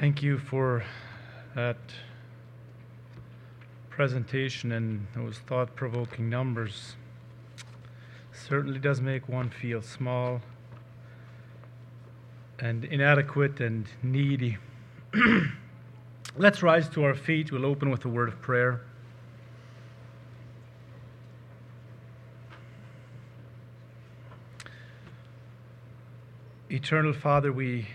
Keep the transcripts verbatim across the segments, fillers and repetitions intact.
Thank you for that presentation and those thought-provoking numbers. Certainly does make one feel small and inadequate and needy. Let's rise to our feet. We'll open with a word of prayer. Eternal Father, we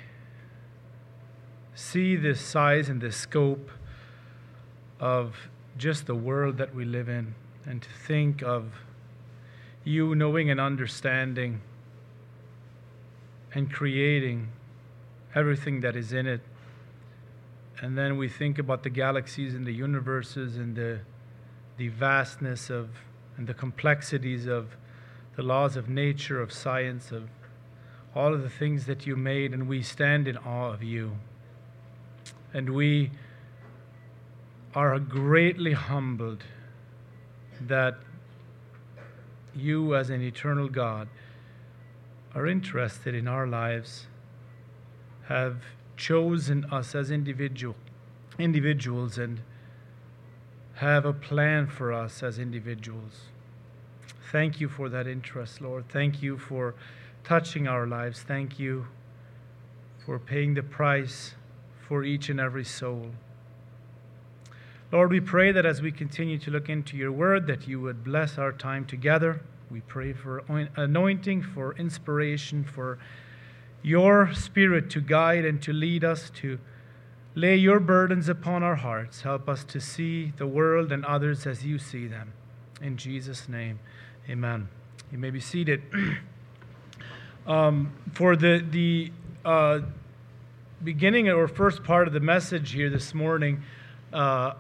see the size and the scope of just the world that we live in, and to think of you knowing and understanding and creating everything that is in it. And then we think about the galaxies and the universes and the the vastness of and the complexities of the laws of nature, of science, of all of the things that you made, and we stand in awe of you. And we are greatly humbled that you, as an eternal God, are interested in our lives, have chosen us as individual, individuals, and have a plan for us as individuals. Thank you for that interest, Lord. Thank you for touching our lives. Thank you for paying the price for each and every soul. Lord, we pray that as we continue to look into your word, that you would bless our time together. We pray for anointing, for inspiration, for your Spirit to guide and to lead us, to lay your burdens upon our hearts. Help us to see the world and others as you see them. In Jesus' name, amen. You may be seated. um, for the, the uh, beginning or first part of the message here this morning, uh,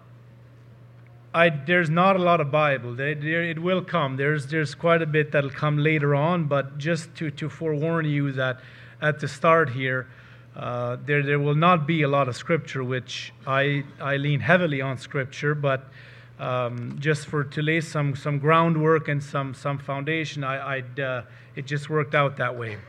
I, there's not a lot of Bible. There, there, it will come. There's there's quite a bit that'll come later on, but just to, to forewarn you that at the start here, uh, there there will not be a lot of Scripture, which I I lean heavily on Scripture, but um, just for to lay some some groundwork and some some foundation, I I'd uh, it just worked out that way.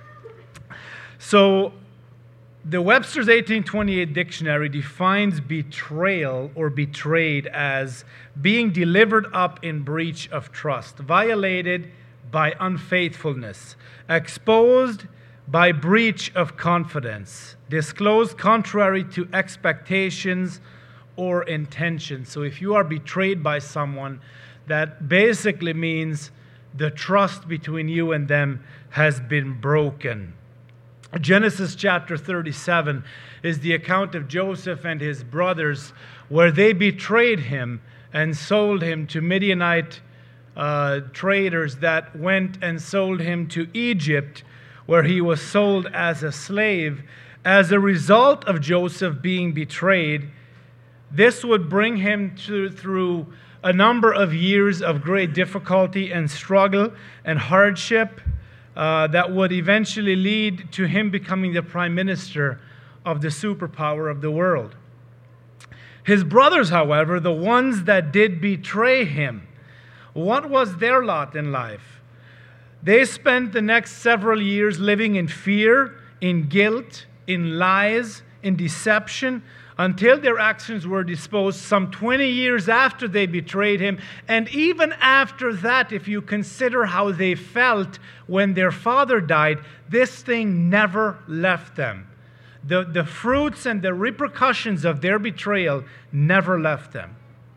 So, the Webster's eighteen twenty-eight dictionary defines betrayal or betrayed as being delivered up in breach of trust, violated by unfaithfulness, exposed by breach of confidence, disclosed contrary to expectations or intentions. So if you are betrayed by someone, that basically means the trust between you and them has been broken. Genesis chapter thirty-seven is the account of Joseph and his brothers, where they betrayed him and sold him to Midianite uh, traders that went and sold him to Egypt, where he was sold as a slave. As a result of Joseph being betrayed, this would bring him to, through a number of years of great difficulty and struggle and hardship, Uh, that would eventually lead to him becoming the prime minister of the superpower of the world. His brothers, however, the ones that did betray him, what was their lot in life? They spent the next several years living in fear, in guilt, in lies, in deception, until their actions were disposed some twenty years after they betrayed him. And even after that, if you consider how they felt when their father died, this thing never left them. The, the fruits and the repercussions of their betrayal never left them.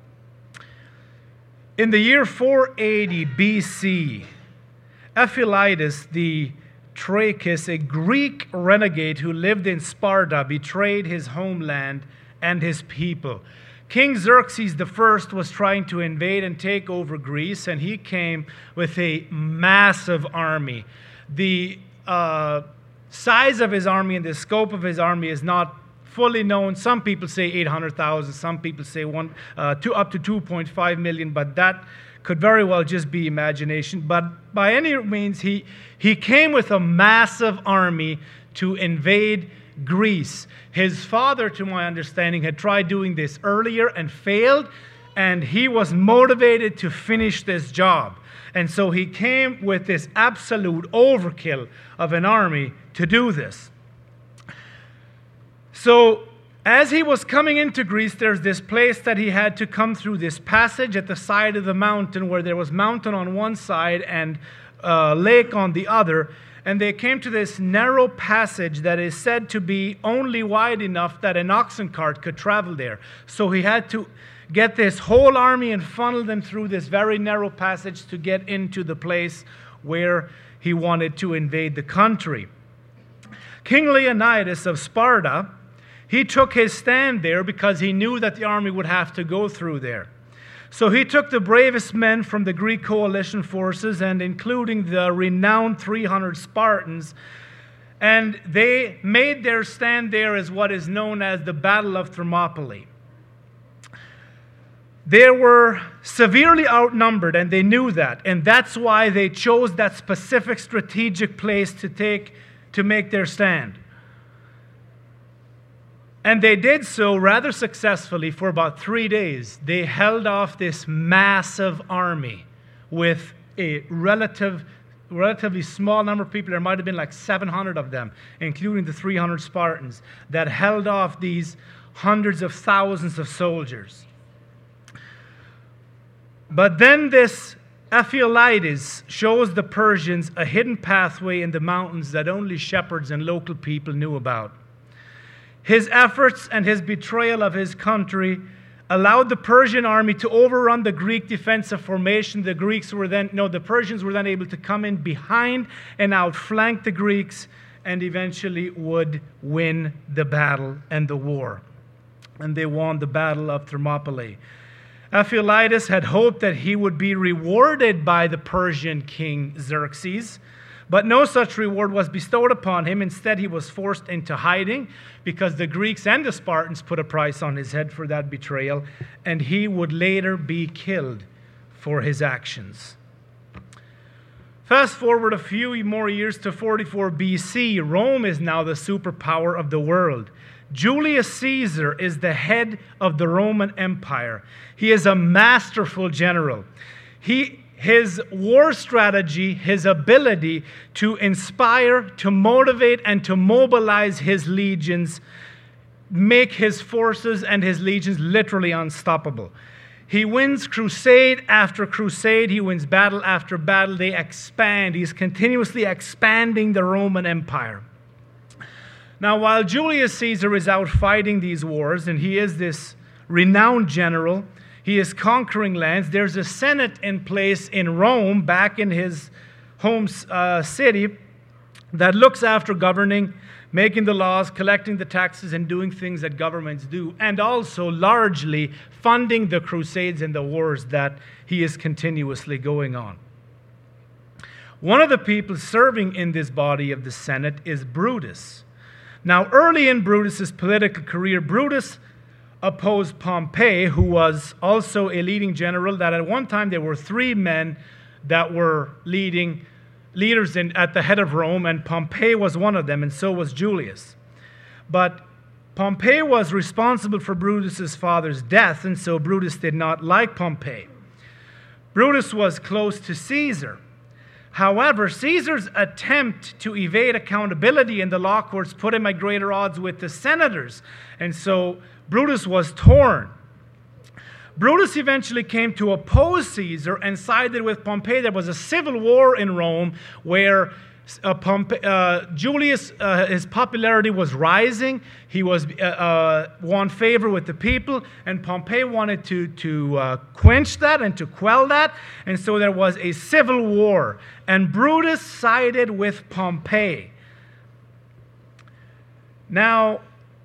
In the year four eighty B C, Ephialtes the Trachis, a Greek renegade who lived in Sparta, betrayed his homeland and his people. King Xerxes the First was trying to invade and take over Greece, and he came with a massive army. The uh, size of his army and the scope of his army is not fully known. Some people say eight hundred thousand, some people say one, uh, two, up to two point five million, but that could very well just be imagination. But by any means, he, he came with a massive army to invade Greece. His father, to my understanding, had tried doing this earlier and failed, and he was motivated to finish this job. And so he came with this absolute overkill of an army to do this. So As he was coming into Greece, there's this place that he had to come through, this passage at the side of the mountain where there was mountain on one side and uh, lake on the other. And they came to this narrow passage that is said to be only wide enough that an oxen cart could travel there. So he had to get this whole army and funnel them through this very narrow passage to get into the place where he wanted to invade the country. King Leonidas of Sparta, he took his stand there because he knew that the army would have to go through there. So he took the bravest men from the Greek coalition forces, and including the renowned three hundred Spartans, and they made their stand there as what is known as the Battle of Thermopylae. They were severely outnumbered, and they knew that, and that's why they chose that specific strategic place to take to make their stand. And they did so rather successfully for about three days. They held off this massive army with a relative, relatively small number of people. There might have been like seven hundred of them, including the three hundred Spartans, that held off these hundreds of thousands of soldiers. But then this Ephialtes shows the Persians a hidden pathway in the mountains that only shepherds and local people knew about. His efforts and his betrayal of his country allowed the Persian army to overrun the Greek defensive formation. The Greeks were then, no, the Persians were then able to come in behind and outflank the Greeks, and eventually would win the battle and the war. And they won the Battle of Thermopylae. Ephialtes had hoped that he would be rewarded by the Persian king Xerxes, but no such reward was bestowed upon him. Instead, he was forced into hiding because the Greeks and the Spartans put a price on his head for that betrayal, and he would later be killed for his actions. Fast forward a few more years to forty-four B C. Rome is now the superpower of the world. Julius Caesar is the head of the Roman Empire. He is a masterful general. He His war strategy, his ability to inspire, to motivate, and to mobilize his legions make his forces and his legions literally unstoppable. He wins crusade after crusade. He wins battle after battle. They expand. He's continuously expanding the Roman Empire. Now, while Julius Caesar is out fighting these wars, and he is this renowned general, he is conquering lands, there's a Senate in place in Rome, back in his home uh, city, that looks after governing, making the laws, collecting the taxes, and doing things that governments do, and also largely funding the crusades and the wars that he is continuously going on. One of the people serving in this body of the Senate is Brutus. Now, early in Brutus's political career, Brutus opposed Pompey, who was also a leading general, that at one time there were three men that were leading leaders in, at the head of Rome, and Pompey was one of them, and so was Julius. But Pompey was responsible for Brutus's father's death, and so Brutus did not like Pompey. Brutus was close to Caesar. However, Caesar's attempt to evade accountability in the law courts put him at greater odds with the senators, and so Brutus was torn. Brutus eventually came to oppose Caesar and sided with Pompey. There was a civil war in Rome where uh, Pompey, uh, Julius, uh, his popularity was rising. He was uh, uh, won favor with the people, and Pompey wanted to, to uh, quench that and to quell that. And so there was a civil war, and Brutus sided with Pompey. Now,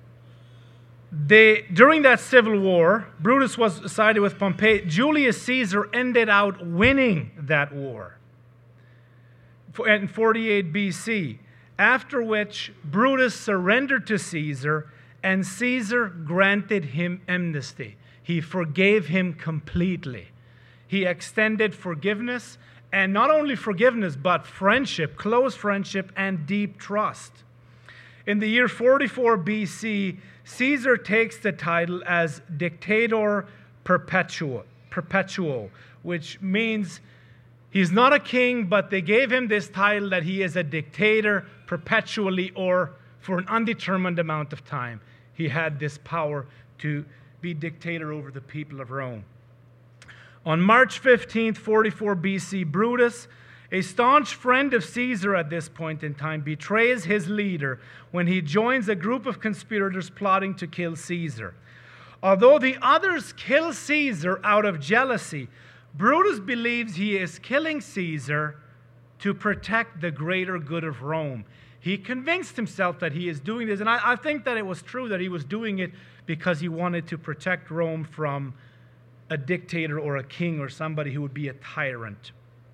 They, during that civil war, Brutus was sided with Pompey. Julius Caesar ended out winning that war in forty-eight B C, after which Brutus surrendered to Caesar, and Caesar granted him amnesty. He forgave him completely. He extended forgiveness, and not only forgiveness, but friendship, close friendship, and deep trust. In the year forty-four B C, Caesar takes the title as Dictator Perpetuo, Perpetuo, which means he's not a king, but they gave him this title that he is a dictator perpetually, or for an undetermined amount of time. he had this power to be dictator over the people of Rome. On March fifteenth, forty-four B C, Brutus, a staunch friend of Caesar at this point in time, betrays his leader when he joins a group of conspirators plotting to kill Caesar. Although the others kill Caesar out of jealousy, Brutus believes he is killing Caesar to protect the greater good of Rome. He convinced himself that he is doing this, and I, I think that it was true that he was doing it because he wanted to protect Rome from a dictator or a king or somebody who would be a tyrant.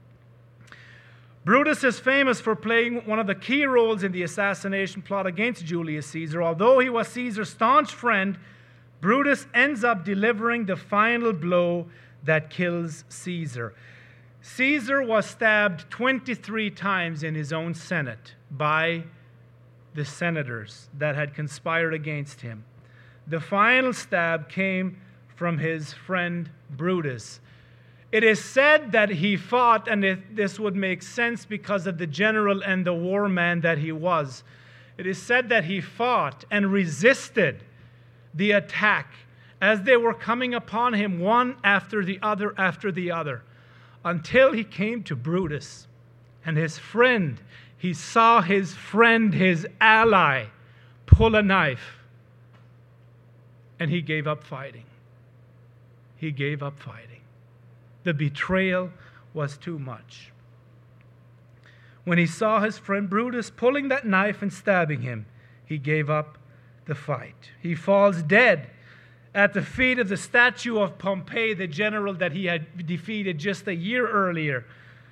Brutus is famous for playing one of the key roles in the assassination plot against Julius Caesar. Although he was Caesar's staunch friend, Brutus ends up delivering the final blow that kills Caesar. Caesar was stabbed twenty-three times in his own Senate by the senators that had conspired against him. The final stab came from his friend Brutus. It is said that he fought, and it, this would make sense because of the general and the war man that he was. It is said that he fought and resisted the attack as they were coming upon him one after the other after the other, until he came to Brutus and his friend. He saw his friend, his ally, pull a knife, and he gave up fighting. He gave up fighting. The betrayal was too much. When he saw his friend Brutus pulling that knife and stabbing him, he gave up the fight. He falls dead at the feet of the statue of Pompey, the general that he had defeated just a year earlier.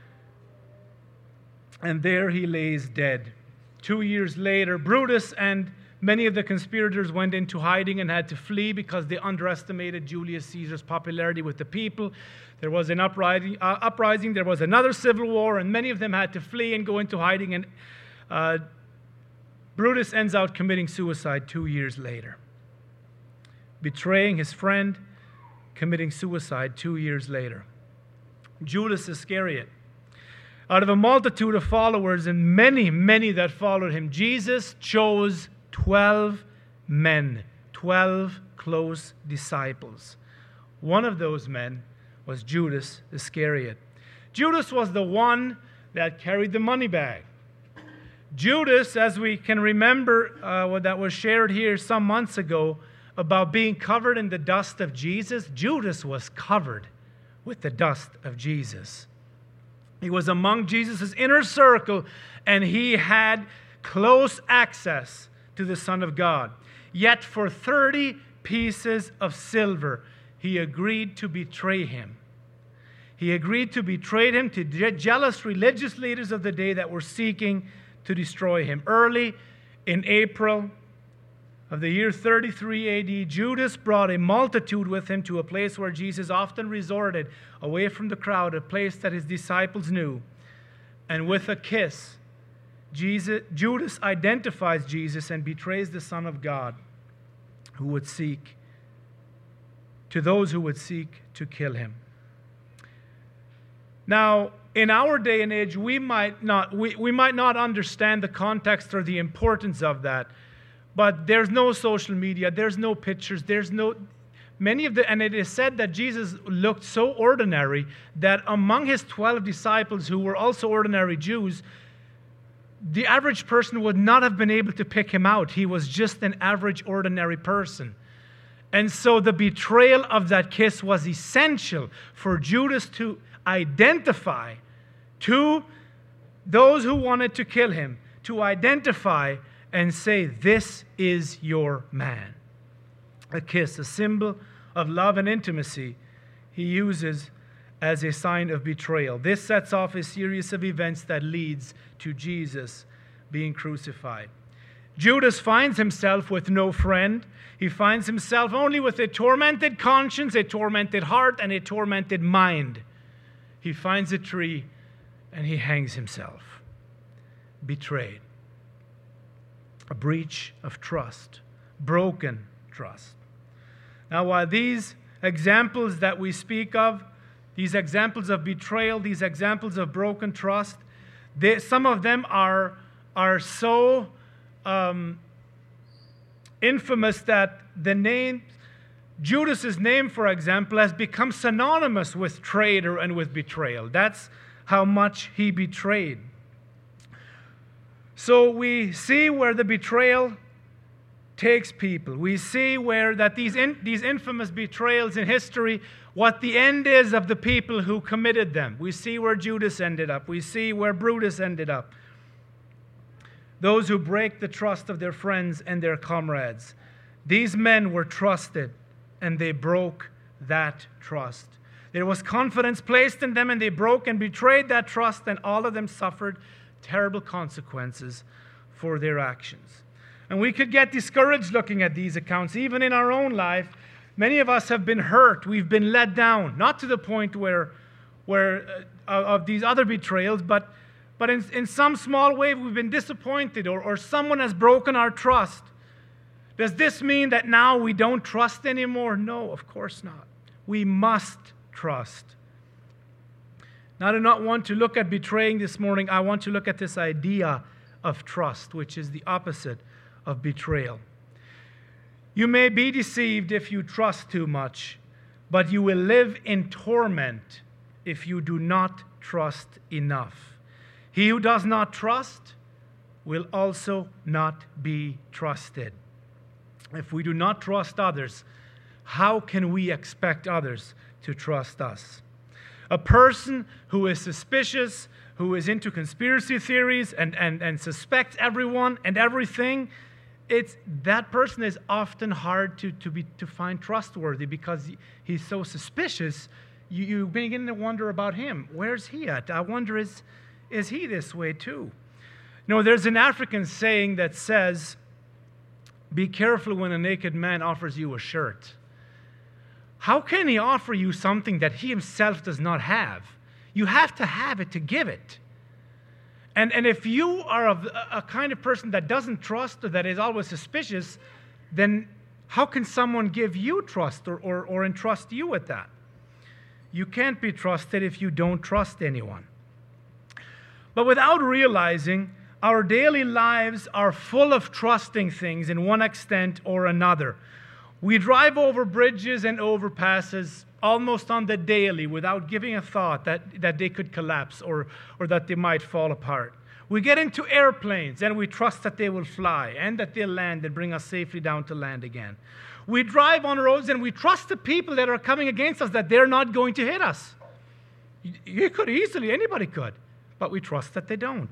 And there he lays dead. Two years later, Brutus and many of the conspirators went into hiding and had to flee because they underestimated Julius Caesar's popularity with the people. There was an uprising, uh, uprising, there was another civil war, and many of them had to flee and go into hiding. And uh, Brutus ends out committing suicide two years later. Betraying his friend, committing suicide two years later. Judas Iscariot. Out of a multitude of followers and many, many that followed him, Jesus chose twelve men, twelve close disciples. One of those men was Judas Iscariot. Judas was the one that carried the money bag. Judas, as we can remember uh, what that was shared here some months ago about being covered in the dust of Jesus, Judas was covered with the dust of Jesus. He was among Jesus' inner circle, and he had close access to the Son of God. Yet for thirty pieces of silver, he agreed to betray him. He agreed to betray him to jealous religious leaders of the day that were seeking to destroy him. Early in April of the year thirty-three A D, Judas brought a multitude with him to a place where Jesus often resorted, away from the crowd, a place that his disciples knew. And with a kiss, Jesus, Judas identifies Jesus and betrays the Son of God who would seek, to those who would seek to kill him. Now, in our day and age, we might not we, we might not understand the context or the importance of that, but there's no social media, there's no pictures, there's no many of the and it is said that Jesus looked so ordinary that among his twelve disciples who were also ordinary Jews, the average person would not have been able to pick him out. He was just an average, ordinary person. And so the betrayal of that kiss was essential for Judas to identify to those who wanted to kill him, to identify and say, this is your man. A kiss, a symbol of love and intimacy, he uses as a sign of betrayal. This sets off a series of events that leads to Jesus being crucified. Judas finds himself with no friend. He finds himself only with a tormented conscience, a tormented heart, and a tormented mind. He finds a tree and he hangs himself. Betrayed. A breach of trust. Broken trust. Now, while these examples that we speak of, these examples of betrayal, these examples of broken trust, they, some of them are, are so um, infamous that the name, Judas's name, for example, has become synonymous with traitor and with betrayal. That's how much he betrayed. So we see where the betrayal takes people. We see where that these in, these infamous betrayals in history, what the end is of the people who committed them. We see where Judas ended up. We see where Brutus ended up. Those who break the trust of their friends and their comrades. These men were trusted, and they broke that trust. There was confidence placed in them, and they broke and betrayed that trust, and all of them suffered terrible consequences for their actions. And we could get discouraged looking at these accounts. Even in our own life, many of us have been hurt. We've been let down, not to the point where, where uh, of these other betrayals, but, but in, in some small way we've been disappointed, or, or someone has broken our trust. Does this mean that now we don't trust anymore? No, of course not. We must trust. Now, I do not want to look at betraying this morning. I want to look at this idea of trust, which is the opposite of betrayal. You may be deceived if you trust too much, but you will live in torment if you do not trust enough. He who does not trust will also not be trusted. If we do not trust others, how can we expect others to trust us? A person who is suspicious, who is into conspiracy theories and, and, and suspects everyone and everything, it's, that person is often hard to, to, be, to find trustworthy because he, he's so suspicious. You, you begin to wonder about him. Where's he at? I wonder, is, is he this way too? You know, there's an African saying that says, be careful when a naked man offers you a shirt. How can he offer you something that he himself does not have? You have to have it to give it. And, and if you are a, a kind of person that doesn't trust or that is always suspicious, then how can someone give you trust or, or, or entrust you with that? You can't be trusted if you don't trust anyone. But without realizing, our daily lives are full of trusting things in one extent or another. We drive over bridges and overpasses almost on the daily without giving a thought that, that they could collapse or, or that they might fall apart. We get into airplanes and we trust that they will fly and that they'll land and bring us safely down to land again. We drive on roads and we trust the people that are coming against us that they're not going to hit us. You could easily, anybody could, but we trust that they don't.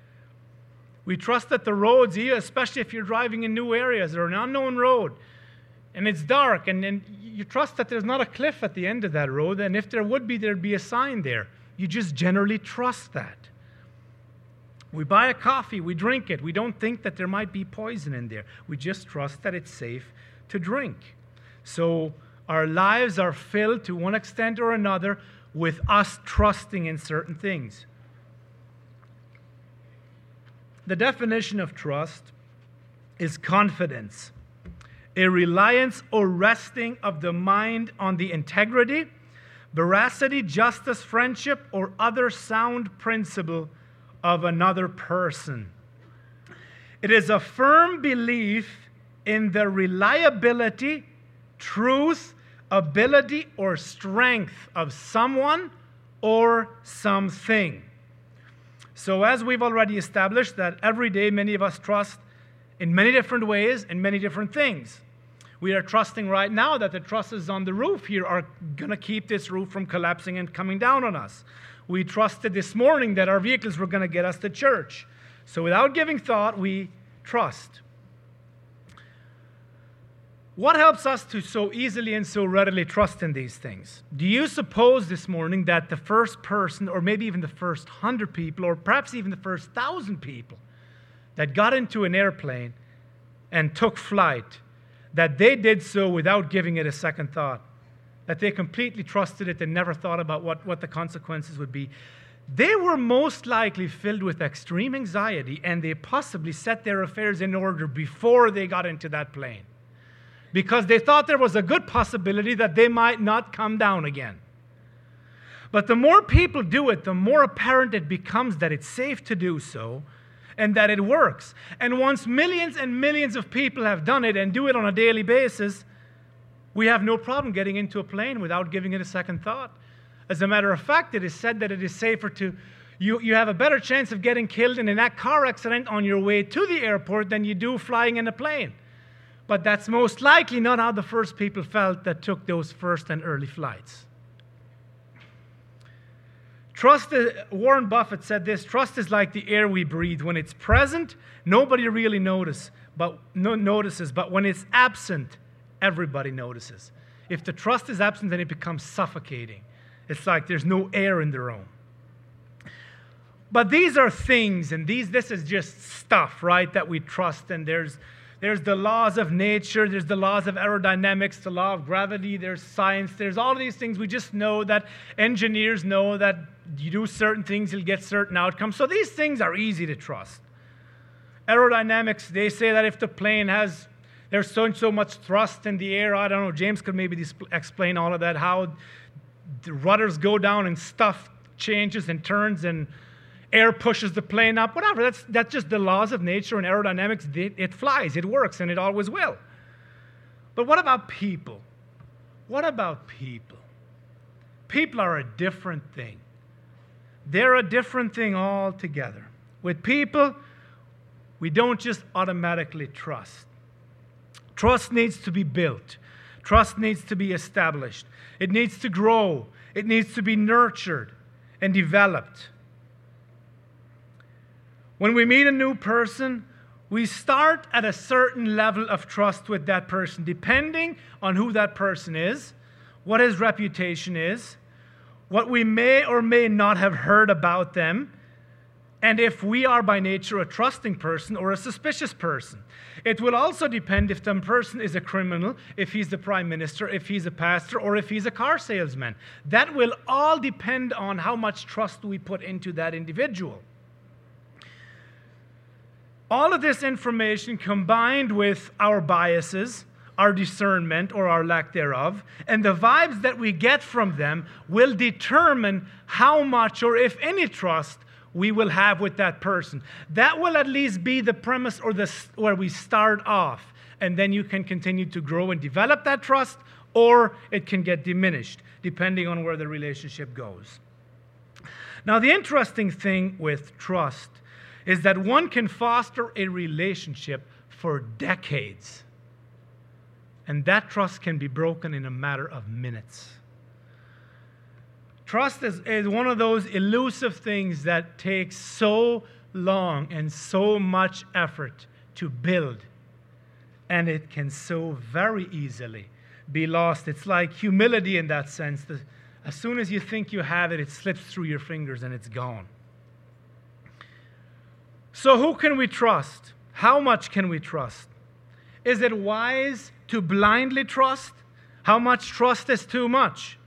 We trust that the roads, especially if you're driving in new areas or an unknown road, and it's dark, and, and you trust that there's not a cliff at the end of that road, and if there would be, there'd be a sign there. You just generally trust that. We buy a coffee, we drink it. We don't think that there might be poison in there. We just trust that it's safe to drink. So our lives are filled to one extent or another with us trusting in certain things. The definition of trust is confidence, a reliance or resting of the mind on the integrity, veracity, justice, friendship, or other sound principle of another person. It is a firm belief in the reliability, truth, ability, or strength of someone or something. So as we've already established that every day many of us trust in many different ways, in many different things. We are trusting right now that the trusses on the roof here are going to keep this roof from collapsing and coming down on us. We trusted this morning that our vehicles were going to get us to church. So without giving thought, we trust. What helps us to so easily and so readily trust in these things? Do you suppose this morning that the first person, or maybe even the first hundred people, or perhaps even the first thousand people that got into an airplane and took flight, that they did so without giving it a second thought? That they completely trusted it and never thought about what, what the consequences would be? They were most likely filled with extreme anxiety, and they possibly set their affairs in order before they got into that plane, because they thought there was a good possibility that they might not come down again. But the more people do it, the more apparent it becomes that it's safe to do so, and that it works. And once millions and millions of people have done it and do it on a daily basis, we have no problem getting into a plane without giving it a second thought. As a matter of fact, it is said that it is safer to, you, you have a better chance of getting killed in a car accident on your way to the airport than you do flying in a plane. But that's most likely not how the first people felt that took those first and early flights. Trust, Warren Buffett said this, trust is like the air we breathe. When it's present, nobody really notice, but, no, notices, but when it's absent, everybody notices. If the trust is absent, then it becomes suffocating. It's like there's no air in the room. But these are things, and these this is just stuff, right, that we trust. And there's there's the laws of nature, there's the laws of aerodynamics, the law of gravity, there's science, there's all of these things we just know, that engineers know that you do certain things, you'll get certain outcomes. So these things are easy to trust. Aerodynamics, they say that if the plane has, there's so and so much thrust in the air, I don't know, James could maybe disp- explain all of that, how the rudders go down and stuff changes and turns and air pushes the plane up, whatever. That's, that's just the laws of nature and aerodynamics. It, it flies, it works, and it always will. But what about people? What about people? People are a different thing. They're a different thing altogether. With people, we don't just automatically trust. Trust needs to be built. Trust needs to be established. It needs to grow. It needs to be nurtured and developed. When we meet a new person, we start at a certain level of trust with that person, depending on who that person is, what his reputation is, what we may or may not have heard about them, and if we are by nature a trusting person or a suspicious person. It will also depend if the person is a criminal, if he's the prime minister, if he's a pastor, or if he's a car salesman. That will all depend on how much trust we put into that individual. All of this information combined with our biases, our discernment or our lack thereof, and the vibes that we get from them will determine how much or if any trust we will have with that person. That will at least be the premise or the where we start off, and then you can continue to grow and develop that trust, or it can get diminished depending on where the relationship goes. Now, the interesting thing with trust is that one can foster a relationship for decades, and that trust can be broken in a matter of minutes. Trust is, is one of those elusive things that takes so long and so much effort to build, and it can so very easily be lost. It's like humility in that sense. The, as soon as you think you have it, it slips through your fingers and it's gone. So who can we trust? How much can we trust? Is it wise to blindly trust? How much trust is too much?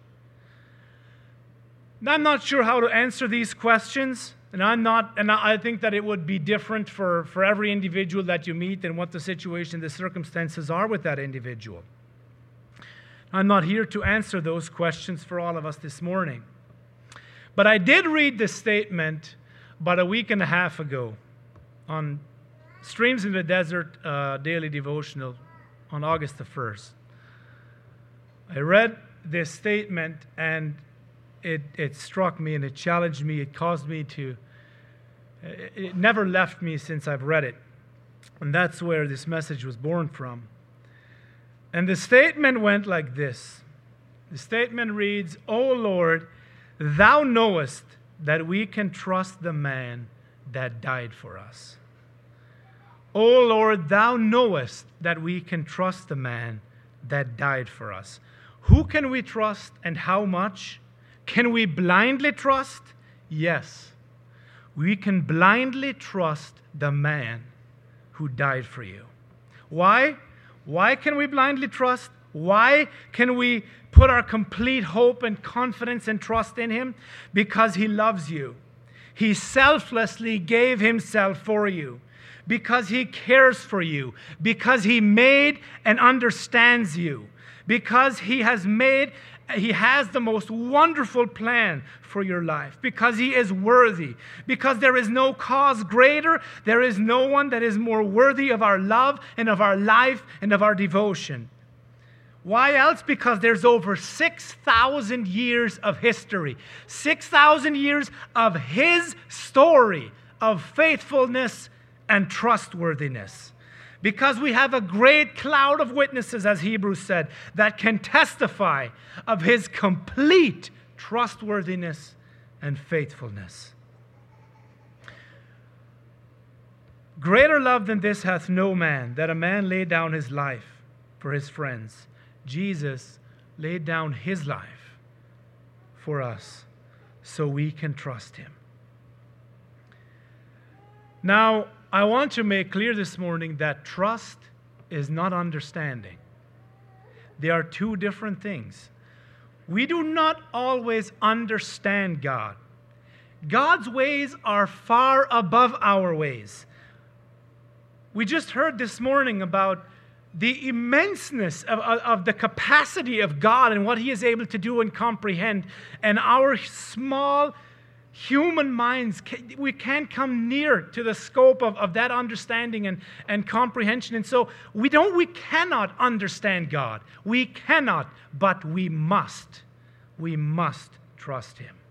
I'm not sure how to answer these questions, and I'm not, and I think that it would be different for, for every individual that you meet and what the situation, the circumstances are with that individual. I'm not here to answer those questions for all of us this morning. But I did read this statement about a week and a half ago on Streams in the Desert uh, Daily Devotional on August the first. I read this statement, and it, it struck me, and it challenged me. It caused me to, it, it never left me since I've read it. And that's where this message was born from. And the statement went like this. The statement reads, "O Lord, thou knowest that we can trust the man that died for us." O Lord, thou knowest that we can trust the man that died for us. Who can we trust and how much? Can we blindly trust? Yes. We can blindly trust the man who died for you. Why? Why can we blindly trust? Why can we put our complete hope and confidence and trust in him? Because he loves you. He selflessly gave himself for you. Because he cares for you, because he made and understands you, because he has made He has the most wonderful plan for your life because He is worthy. Because there is no cause greater, there is no one that is more worthy of our love and of our life and of our devotion. Why else? Because there's over six thousand years of history, six thousand years of His story of faithfulness and trustworthiness. Because we have a great cloud of witnesses, as Hebrews said, that can testify of His complete trustworthiness and faithfulness. Greater love than this hath no man, that a man lay down his life for his friends. Jesus laid down His life for us so we can trust Him. Now, I want to make clear this morning that trust is not understanding. They are two different things. We do not always understand God. God's ways are far above our ways. We just heard this morning about the immenseness of, of, of the capacity of God and what He is able to do and comprehend. And our small human minds, we can't come near to the scope of, of that understanding and, and comprehension. And so we don't, we cannot understand God. We cannot, but we must. We must trust Him.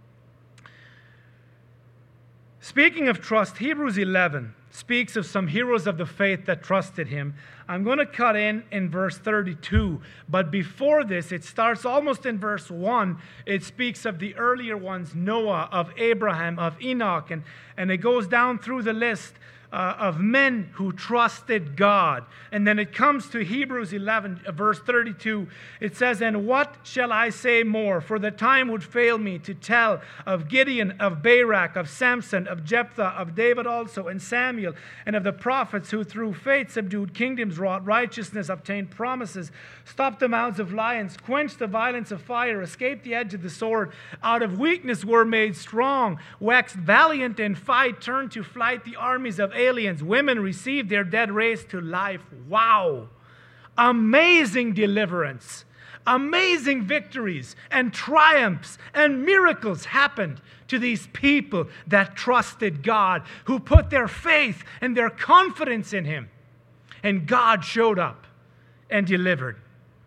Speaking of trust, Hebrews eleven speaks of some heroes of the faith that trusted Him. I'm going to cut in in verse thirty-two, but before this, it starts almost in verse one. It speaks of the earlier ones, Noah, of Abraham, of Enoch, and, and it goes down through the list uh, of men who trusted God. And then it comes to Hebrews eleven, verse thirty-two. It says, "And what shall I say more? For the time would fail me to tell of Gideon, of Barak, of Samson, of Jephthah, of David also, and Samuel, and of the prophets who through faith subdued kingdoms, wrought righteousness, obtained promises, stopped the mouths of lions, quenched the violence of fire, escaped the edge of the sword, out of weakness were made strong, waxed valiant in fight, turned to flight the armies of aliens, women received their dead raised to life." Wow! Amazing deliverance, amazing victories and triumphs and miracles happened to these people that trusted God, who put their faith and their confidence in Him. And God showed up and delivered.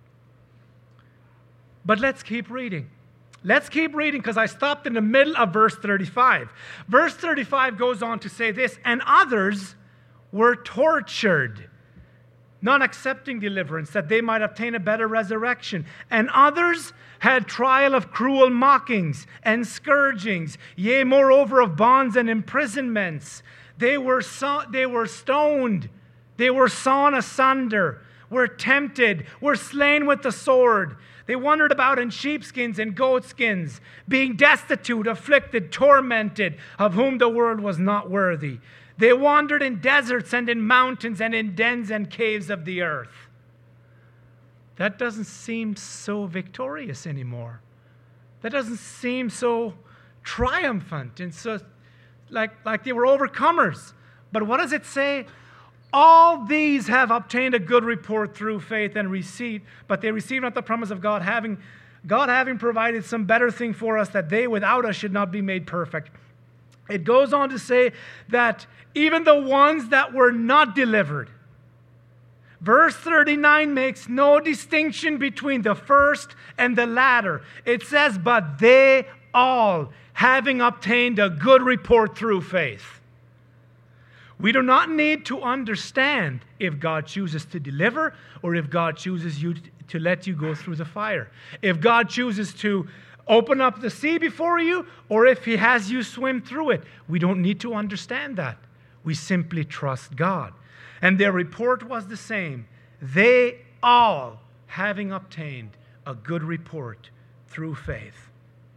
But let's keep reading. Let's keep reading, because I stopped in the middle of verse thirty-five. Verse thirty-five goes on to say this, "And others were tortured, not accepting deliverance, that they might obtain a better resurrection. And others had trial of cruel mockings and scourgings, yea, moreover of bonds and imprisonments. They were so, they were stoned, they were sawn asunder, were tempted, were slain with the sword. They wandered about in sheepskins and goatskins, being destitute, afflicted, tormented, of whom the world was not worthy. They wandered in deserts and in mountains and in dens and caves of the earth." That doesn't seem so victorious anymore. That doesn't seem so triumphant and so like, like they were overcomers. But what does it say? "All these have obtained a good report through faith and received, but they received not the promise of God, having God having provided some better thing for us, that they without us should not be made perfect." It goes on to say that even the ones that were not delivered, verse thirty-nine makes no distinction between the first and the latter. It says, "But they all, having obtained a good report through faith." We do not need to understand if God chooses to deliver or if God chooses you to let you go through the fire. If God chooses to open up the sea before you or if He has you swim through it. We don't need to understand that. We simply trust God. And their report was the same. They all, having obtained a good report through faith.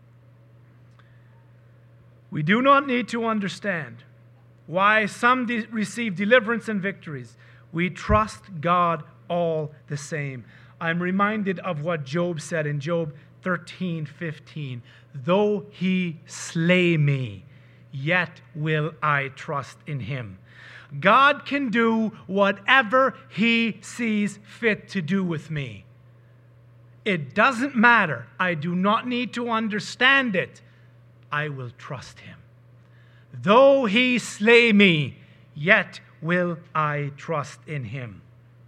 We do not need to understand why some de- receive deliverance and victories. We trust God all the same. I'm reminded of what Job said in Job thirteen fifteen. "Though He slay me, yet will I trust in Him." God can do whatever He sees fit to do with me. It doesn't matter. I do not need to understand it. I will trust him. Though he slay me, yet will I trust in him.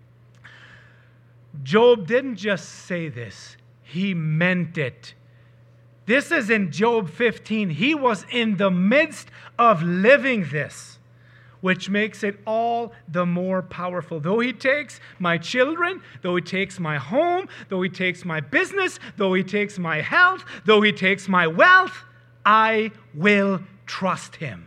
Job didn't just say this. He meant it. This is in Job fifteen. He was in the midst of living this, which makes it all the more powerful. Though he takes my children, though he takes my home, though he takes my business, though he takes my health, though he takes my wealth, I will trust him.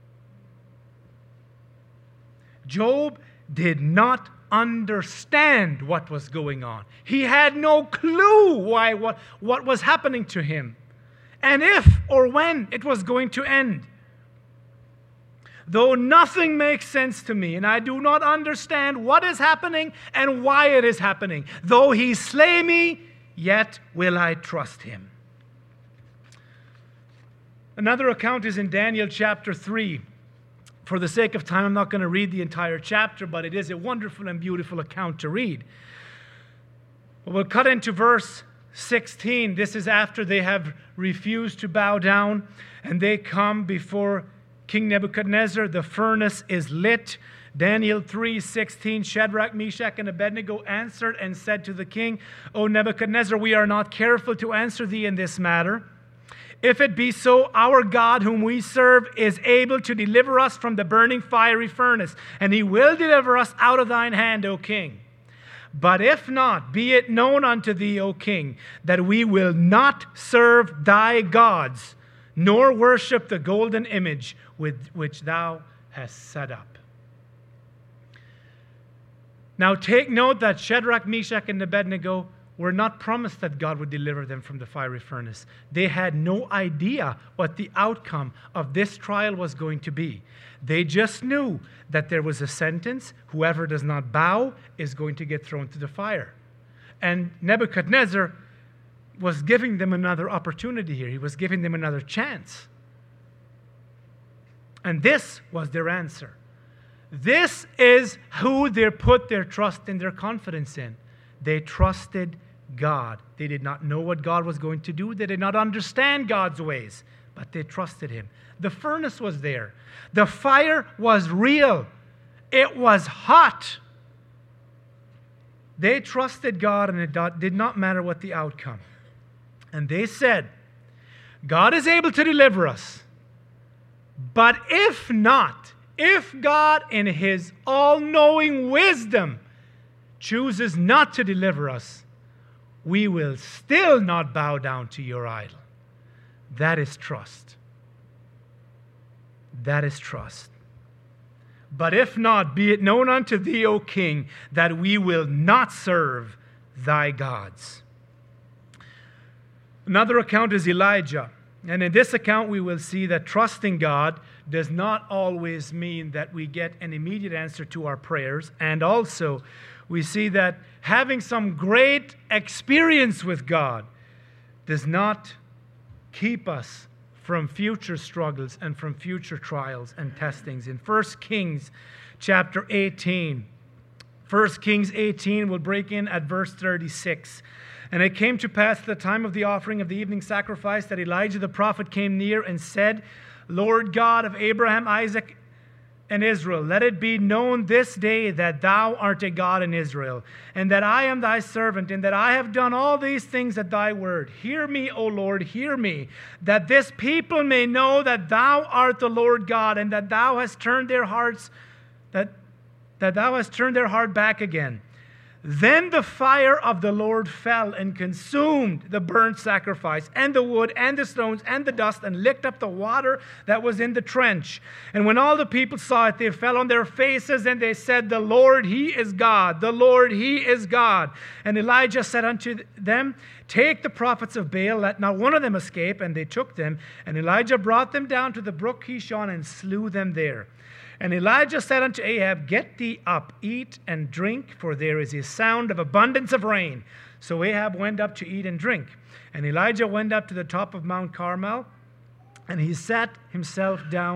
Job did not understand what was going on. He had no clue why what, what was happening to him, and if or when it was going to end. Though nothing makes sense to me, and I do not understand what is happening and why it is happening, though he slay me, yet will I trust him. Another account is in Daniel chapter three. For the sake of time, I'm not going to read the entire chapter, but it is a wonderful and beautiful account to read. We'll cut into verse sixteen. This is after they have refused to bow down, and they come before King Nebuchadnezzar. The furnace is lit. Daniel three sixteen, Shadrach, Meshach, and Abednego answered and said to the king, O Nebuchadnezzar, we are not careful to answer thee in this matter. If it be so, our God whom we serve is able to deliver us from the burning fiery furnace, and he will deliver us out of thine hand, O king. But if not, be it known unto thee, O king, that we will not serve thy gods, nor worship the golden image with which thou hast set up. Now take note that Shadrach, Meshach, and Abednego were not promised that God would deliver them from the fiery furnace. They had no idea what the outcome of this trial was going to be. They just knew that there was a sentence: whoever does not bow is going to get thrown to the fire. And Nebuchadnezzar was giving them another opportunity here. He was giving them another chance. And this was their answer. This is who they put their trust and their confidence in. They trusted God. They did not know what God was going to do. They did not understand God's ways, but they trusted him. The furnace was there. The fire was real. It was hot. They trusted God, and it did not matter what the outcome. And they said, God is able to deliver us. But if not, if God in his all-knowing wisdom chooses not to deliver us, we will still not bow down to your idol. That is trust. That is trust. But if not, be it known unto thee, O king, that we will not serve thy gods. Another account is Elijah. And in this account, we will see that trusting God does not always mean that we get an immediate answer to our prayers. And also, we see that having some great experience with God does not keep us from future struggles and from future trials and testings. In First Kings chapter eighteen, First Kings eighteen will break in at verse thirty-six. And it came to pass at the time of the offering of the evening sacrifice that Elijah the prophet came near and said, Lord God of Abraham, Isaac, and Israel, let it be known this day that thou art a God in Israel, and that I am thy servant, and that I have done all these things at thy word. Hear me, O Lord, hear me, that this people may know that thou art the Lord God, and that thou hast turned their hearts, that, that thou hast turned their heart back again. Then the fire of the Lord fell and consumed the burnt sacrifice and the wood and the stones and the dust and licked up the water that was in the trench. And when all the people saw it, they fell on their faces and they said, the Lord, he is God. The Lord, he is God. And Elijah said unto them, take the prophets of Baal, let not one of them escape. And they took them. And Elijah brought them down to the brook Kishon and slew them there. And Elijah said unto Ahab, get thee up, eat and drink, for there is a sound of abundance of rain. So Ahab went up to eat and drink. And Elijah went up to the top of Mount Carmel, and he sat himself down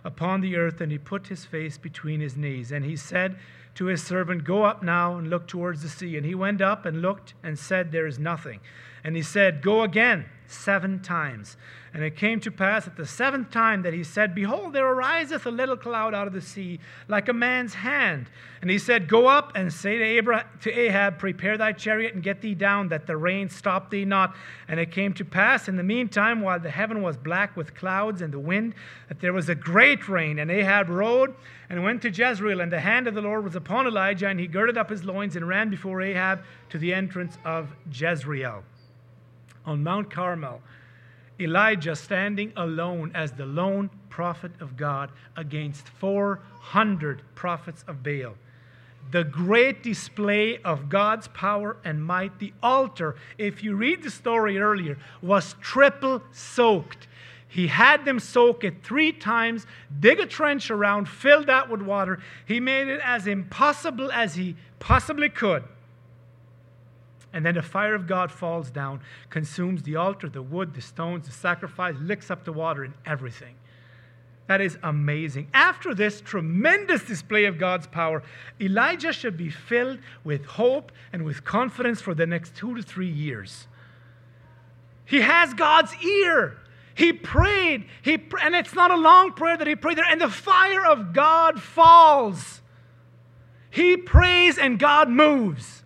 upon the earth, and he put his face between his knees. And he said to his servant, Go up now and look towards the sea. And he went up and looked and said, There is nothing. And he said, Go again seven times. And it came to pass at the seventh time that he said, Behold, there ariseth a little cloud out of the sea, like a man's hand. And he said, Go up and say to, Abraham, to Ahab, Prepare thy chariot and get thee down, that the rain stop thee not. And it came to pass in the meantime, while the heaven was black with clouds and the wind, that there was a great rain. And Ahab rode and went to Jezreel, and the hand of the Lord was upon Elijah, and he girded up his loins and ran before Ahab to the entrance of Jezreel. On Mount Carmel, Elijah standing alone as the lone prophet of God against four hundred prophets of Baal. The great display of God's power and might. The altar, if you read the story earlier, was triple soaked. He had them soak it three times, dig a trench around, fill that with water. He made it as impossible as he possibly could. And then the fire of God falls down, consumes the altar, the wood, the stones, the sacrifice, licks up the water and everything. That is amazing. After this tremendous display of God's power, Elijah should be filled with hope and with confidence for the next two to three years. He has God's ear. He prayed, he, and it's not a long prayer that he prayed there, and the fire of God falls. He prays and God moves.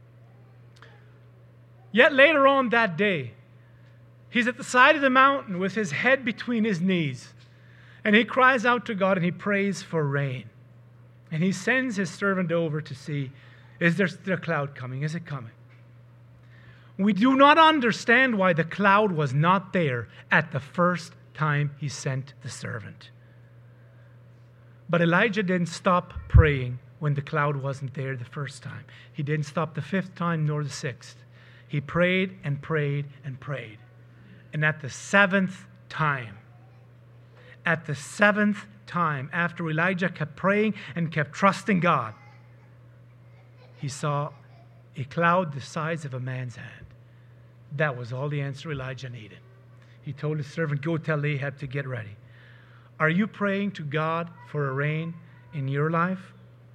Yet later on that day, he's at the side of the mountain with his head between his knees. And he cries out to God and he prays for rain. And he sends his servant over to see, is there a cloud coming? Is it coming? We do not understand why the cloud was not there at the first time he sent the servant. But Elijah didn't stop praying when the cloud wasn't there the first time. He didn't stop the fifth time nor the sixth. He prayed and prayed and prayed. And at the seventh time, at the seventh time, after Elijah kept praying and kept trusting God, he saw a cloud the size of a man's hand. That was all the answer Elijah needed. He told his servant, Go tell Ahab to get ready. Are you praying to God for a rain in your life?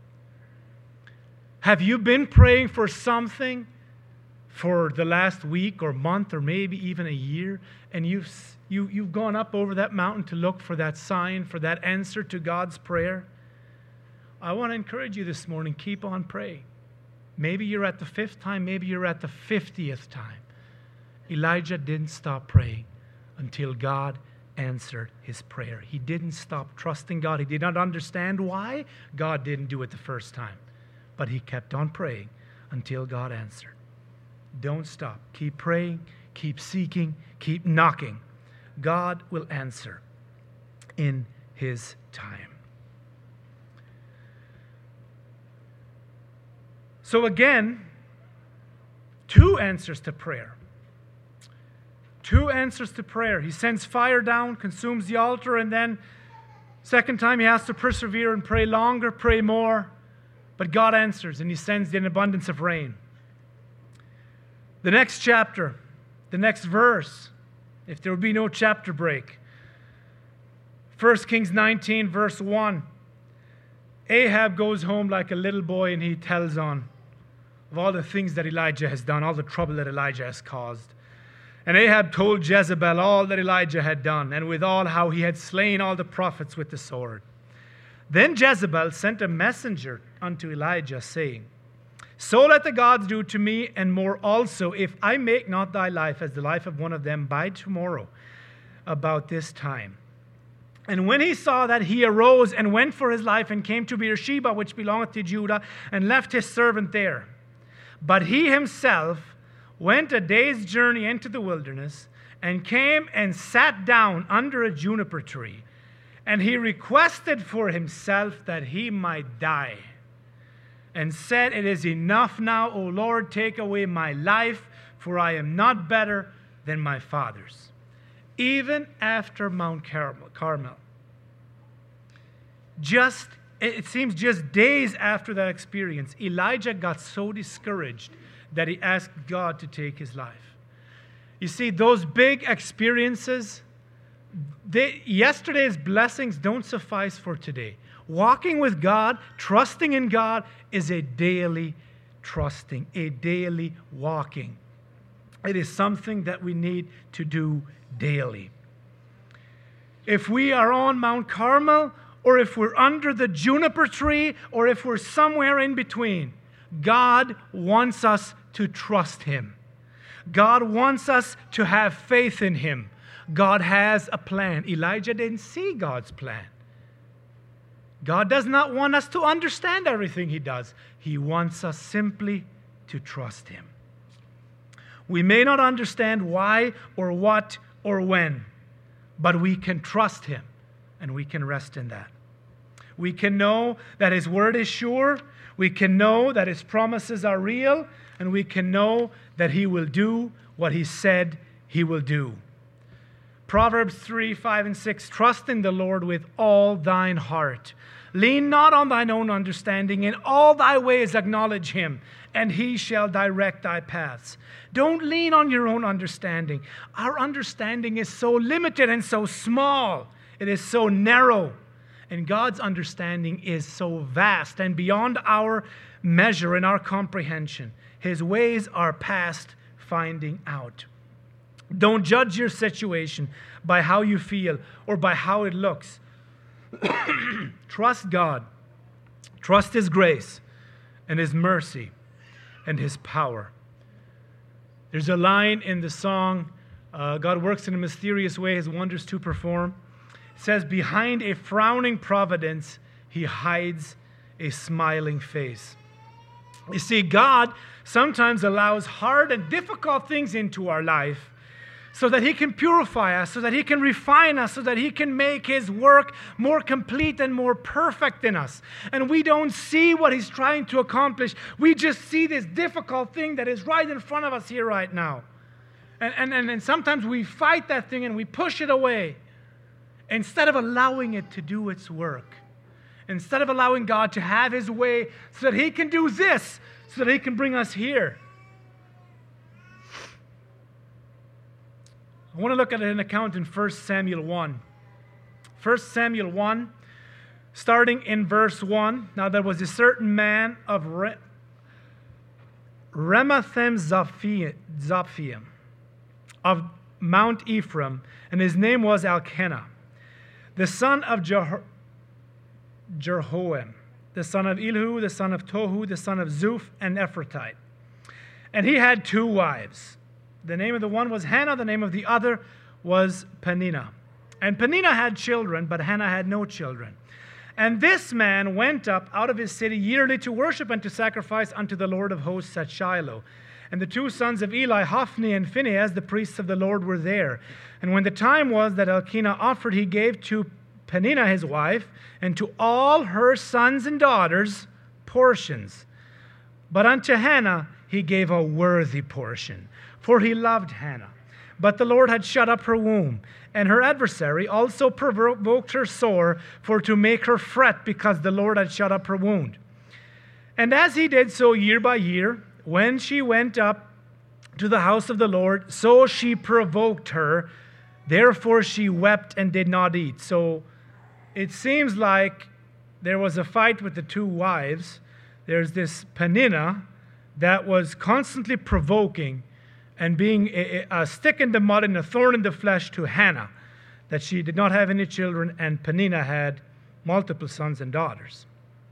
Have you been praying for something for the last week or month or maybe even a year, and you've, you, you've gone up over that mountain to look for that sign, for that answer to God's prayer? I want to encourage you this morning, keep on praying. Maybe you're at the fifth time, maybe you're at the fiftieth time. Elijah didn't stop praying until God answered his prayer. He didn't stop trusting God. He did not understand why God didn't do it the first time, but he kept on praying until God answered. Don't stop. Keep praying, keep seeking, keep knocking. God will answer in his time. So again, two answers to prayer. Two answers to prayer. He sends fire down, consumes the altar, and then second time he has to persevere and pray longer, pray more. But God answers, and he sends an abundance of rain. The next chapter, the next verse, if there would be no chapter break. First Kings nineteen, verse one. Ahab goes home like a little boy and he tells on of all the things that Elijah has done, all the trouble that Elijah has caused. And Ahab told Jezebel all that Elijah had done, and withal how he had slain all the prophets with the sword. Then Jezebel sent a messenger unto Elijah, saying, So let the gods do to me, and more also, if I make not thy life as the life of one of them by tomorrow about this time. And when he saw that, he arose and went for his life, and came to Beersheba, which belongeth to Judah, and left his servant there. But he himself went a day's journey into the wilderness, and came and sat down under a juniper tree. And he requested for himself that he might die, and said, It is enough now, O Lord, take away my life, for I am not better than my fathers. Even after Mount Carmel. Just, it seems just days after that experience, Elijah got so discouraged that he asked God to take his life. You see, those big experiences, They, yesterday's blessings don't suffice for today. Walking with God, trusting in God, is a daily trusting, a daily walking. It is something that we need to do daily. If we are on Mount Carmel, or if we're under the juniper tree, or if we're somewhere in between, God wants us to trust Him. God wants us to have faith in Him. God has a plan. Elijah didn't see God's plan. God does not want us to understand everything He does. He wants us simply to trust Him. We may not understand why or what or when, but we can trust Him and we can rest in that. We can know that His word is sure. We can know that His promises are real. And we can know that He will do what He said He will do. Proverbs three, five, and six, trust in the Lord with all thine heart. Lean not on thine own understanding. In all thy ways acknowledge Him, and He shall direct thy paths. Don't lean on your own understanding. Our understanding is so limited and so small. It is so narrow. And God's understanding is so vast and beyond our measure and our comprehension. His ways are past finding out. Don't judge your situation by how you feel or by how it looks. Trust God. Trust His grace and His mercy and His power. There's a line in the song, uh, God works in a mysterious way, His wonders to perform. It says, behind a frowning providence, He hides a smiling face. You see, God sometimes allows hard and difficult things into our life so that He can purify us, so that He can refine us, so that He can make His work more complete and more perfect in us. And we don't see what He's trying to accomplish. We just see this difficult thing that is right in front of us here right now. And, and, and, and sometimes we fight that thing and we push it away instead of allowing it to do its work. Instead of allowing God to have His way so that He can do this, so that He can bring us here. I want to look at an account in First Samuel one. First Samuel one, starting in verse one. Now there was a certain man of Re- Ramathaim Zophim of Mount Ephraim, and his name was Elkanah, the son of Jeho- Jeroham, the son of Elihu, the son of Tohu, the son of Zuph, and Ephrathite. And he had two wives. The name of the one was Hannah, the name of the other was Peninnah. And Peninnah had children, but Hannah had no children. And this man went up out of his city yearly to worship and to sacrifice unto the Lord of hosts at Shiloh. And the two sons of Eli, Hophni and Phinehas, the priests of the Lord, were there. And when the time was that Elkanah offered, he gave to Peninnah his wife, and to all her sons and daughters portions. But unto Hannah he gave a worthy portion, for he loved Hannah. But the Lord had shut up her womb, and her adversary also provoked her sore, for to make her fret, because the Lord had shut up her womb. And as he did so year by year, when she went up to the house of the Lord, so she provoked her. Therefore she wept and did not eat. So it seems like there was a fight with the two wives. There's this Peninnah that was constantly provoking and being a, a stick in the mud and a thorn in the flesh to Hannah, that she did not have any children, and Peninnah had multiple sons and daughters.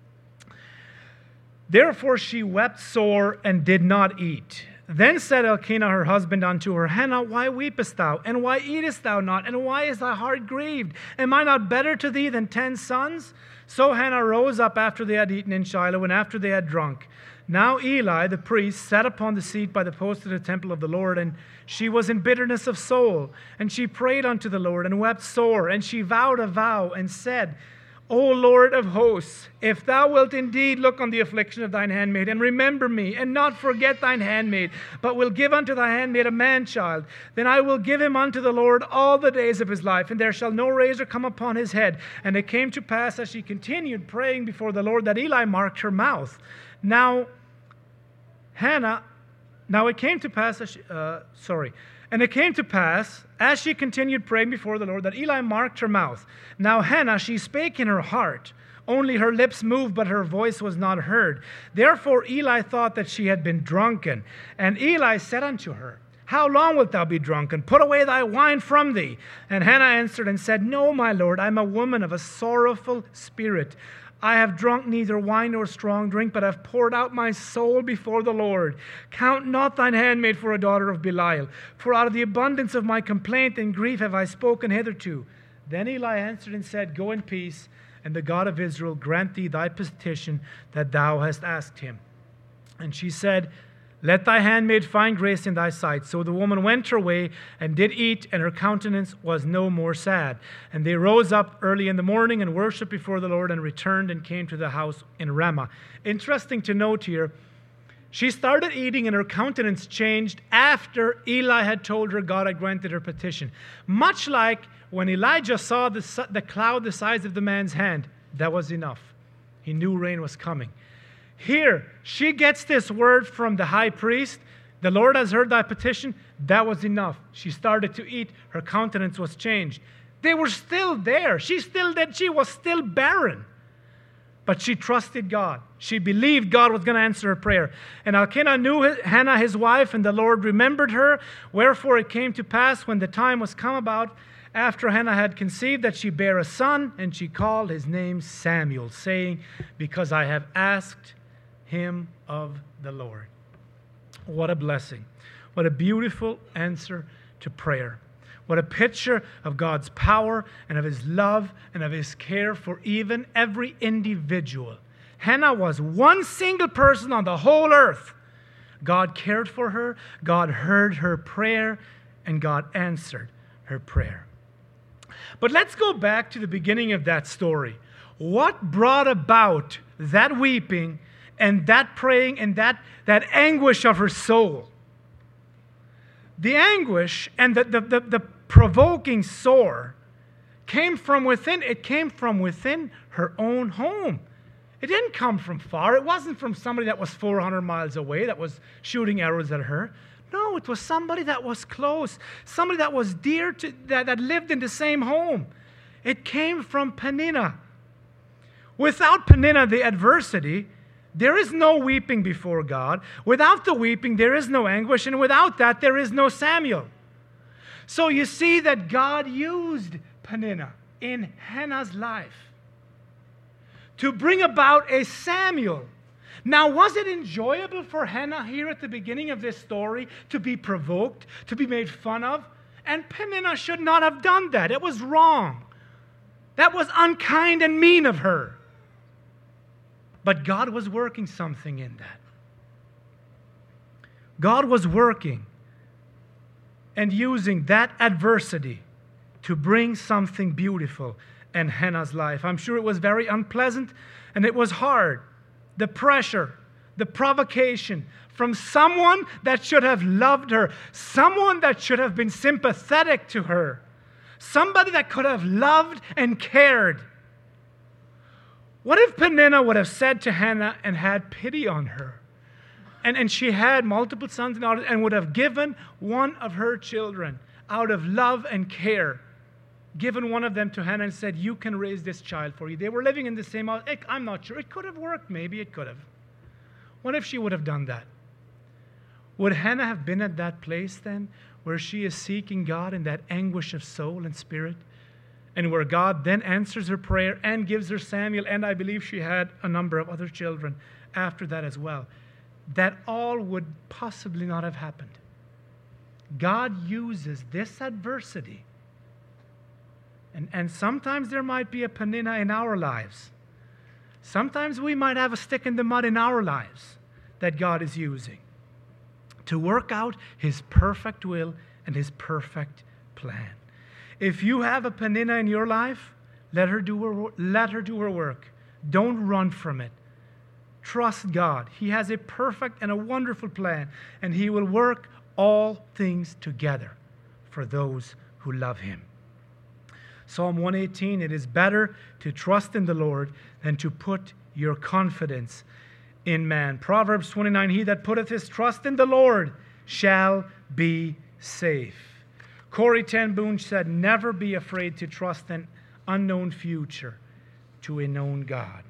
Therefore she wept sore and did not eat. Then said Elkanah her husband unto her, Hannah, why weepest thou? And why eatest thou not? And why is thy heart grieved? Am I not better to thee than ten sons? So Hannah rose up after they had eaten in Shiloh, and after they had drunk. Now Eli, the priest, sat upon the seat by the post of the temple of the Lord, and she was in bitterness of soul. And she prayed unto the Lord, and wept sore. And she vowed a vow, and said, O Lord of hosts, if thou wilt indeed look on the affliction of thine handmaid, and remember me, and not forget thine handmaid, but will give unto thy handmaid a man-child, then I will give him unto the Lord all the days of his life, and there shall no razor come upon his head. And it came to pass, as she continued praying before the Lord, that Eli marked her mouth. Now Hannah, now it came to pass, as she, uh, sorry, And it came to pass, as she continued praying before the Lord, that Eli marked her mouth. Now Hannah, she spake in her heart. Only her lips moved, but her voice was not heard. Therefore Eli thought that she had been drunken. And Eli said unto her, How long wilt thou be drunken? Put away thy wine from thee. And Hannah answered and said, No, my Lord, I am a woman of a sorrowful spirit. I have drunk neither wine nor strong drink, but have poured out my soul before the Lord. Count not thine handmaid for a daughter of Belial, for out of the abundance of my complaint and grief have I spoken hitherto. Then Eli answered and said, Go in peace, and the God of Israel grant thee thy petition that thou hast asked him. And she said, Let thy handmaid find grace in thy sight. So the woman went her way and did eat, and her countenance was no more sad. And they rose up early in the morning and worshipped before the Lord, and returned and came to the house in Ramah. Interesting to note here, she started eating and her countenance changed after Eli had told her God had granted her petition. Much like when Elijah saw the, the cloud the size of the man's hand, that was enough. He knew rain was coming. Here, she gets this word from the high priest. The Lord has heard thy petition. That was enough. She started to eat. Her countenance was changed. They were still there. She still did. She was still barren. But she trusted God. She believed God was going to answer her prayer. And Elkanah knew Hannah, his wife, and the Lord remembered her. Wherefore it came to pass when the time was come about, after Hannah had conceived, that she bare a son, and she called his name Samuel, saying, Because I have asked him of the Lord. What a blessing. What a beautiful answer to prayer. What a picture of God's power and of his love and of his care for even every individual. Hannah was one single person on the whole earth. God cared for her, God heard her prayer, and God answered her prayer. But let's go back to the beginning of that story. What brought about that weeping and that praying and that, that anguish of her soul? The anguish and the, the, the, the provoking sore came from within. It came from within her own home. It didn't come from far. It wasn't from somebody that was four hundred miles away that was shooting arrows at her. No, it was somebody that was close, somebody that was dear to, that, that lived in the same home. It came from Peninnah. Without Peninnah, the adversity, there is no weeping before God. Without the weeping, there is no anguish. And without that, there is no Samuel. So you see that God used Peninnah in Hannah's life to bring about a Samuel. Now, was it enjoyable for Hannah here at the beginning of this story to be provoked, to be made fun of? And Peninnah should not have done that. It was wrong. That was unkind and mean of her. But God was working something in that. God was working and using that adversity to bring something beautiful in Hannah's life. I'm sure it was very unpleasant and it was hard. The pressure, the provocation from someone that should have loved her, someone that should have been sympathetic to her, somebody that could have loved and cared. What if Peninnah would have said to Hannah and had pity on her? And, and she had multiple sons and daughters and would have given one of her children out of love and care, given one of them to Hannah and said, you can raise this child for you. They were living in the same house. I'm not sure. It could have worked. Maybe it could have. What if she would have done that? Would Hannah have been at that place then where she is seeking God in that anguish of soul and spirit? And where God then answers her prayer and gives her Samuel, and I believe she had a number of other children after that as well. That all would possibly not have happened. God uses this adversity. And, and sometimes there might be a Peninnah in our lives. Sometimes we might have a stick in the mud in our lives that God is using to work out his perfect will and his perfect plan. If you have a Peninnah in your life, let her do her, let her do her work. Don't run from it. Trust God. He has a perfect and a wonderful plan, and he will work all things together for those who love him. Psalm one eighteen, it is better to trust in the Lord than to put your confidence in man. Proverbs twenty-nine, he that putteth his trust in the Lord shall be safe. Corrie ten Boom said, never be afraid to trust an unknown future to a known God.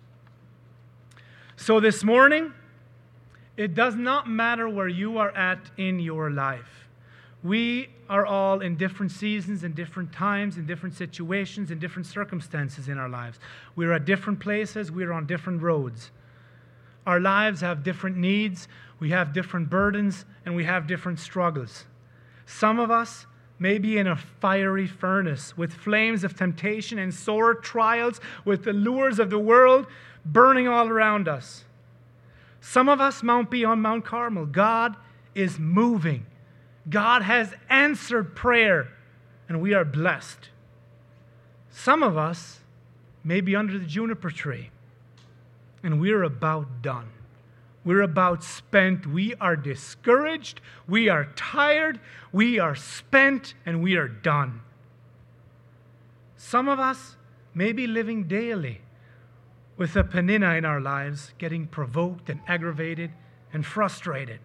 So this morning, it does not matter where you are at in your life. We are all in different seasons, in different times, in different situations, in different circumstances in our lives. We're at different places. We're on different roads. Our lives have different needs. We have different burdens, and we have different struggles. Some of us may be in a fiery furnace with flames of temptation and sore trials, with the lures of the world burning all around us. Some of us might be on Mount Carmel. God is moving. God has answered prayer, and we are blessed. Some of us may be under the juniper tree, and we're about done. We're about spent. We are discouraged. We are tired. We are spent, and we are done. Some of us may be living daily with a Peninnah in our lives, getting provoked and aggravated and frustrated.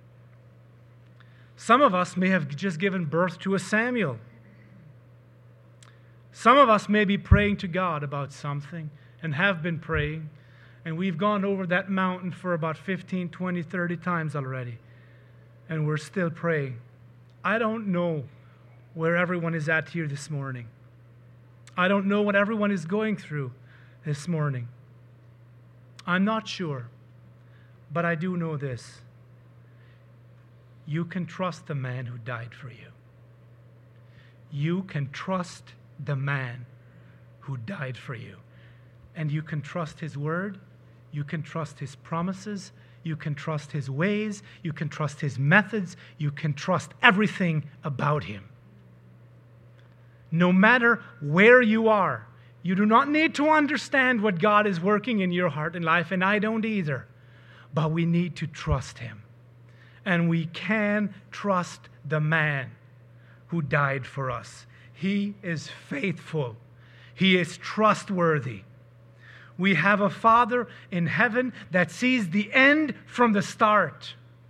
Some of us may have just given birth to a Samuel. Some of us may be praying to God about something and have been praying, and we've gone over that mountain for about fifteen, twenty, thirty times already, and we're still praying. I don't know where everyone is at here this morning. I don't know what everyone is going through this morning. I'm not sure, but I do know this. You can trust the man who died for you. You can trust the man who died for you. And you can trust his word. You can trust his promises. You can trust his ways. You can trust his methods. You can trust everything about him. No matter where you are, you do not need to understand what God is working in your heart and life, and I don't either. But we need to trust him. And we can trust the man who died for us. He is faithful. He is trustworthy. We have a Father in heaven that sees the end from the start.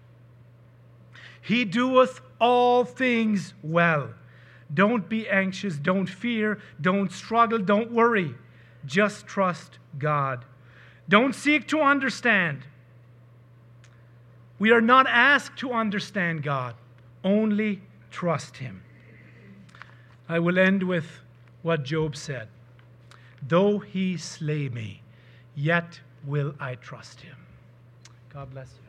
He doeth all things well. Don't be anxious. Don't fear. Don't struggle. Don't worry. Just trust God. Don't seek to understand. We are not asked to understand God. Only trust him. I will end with what Job said. Though he slay me, yet will I trust him. God bless you.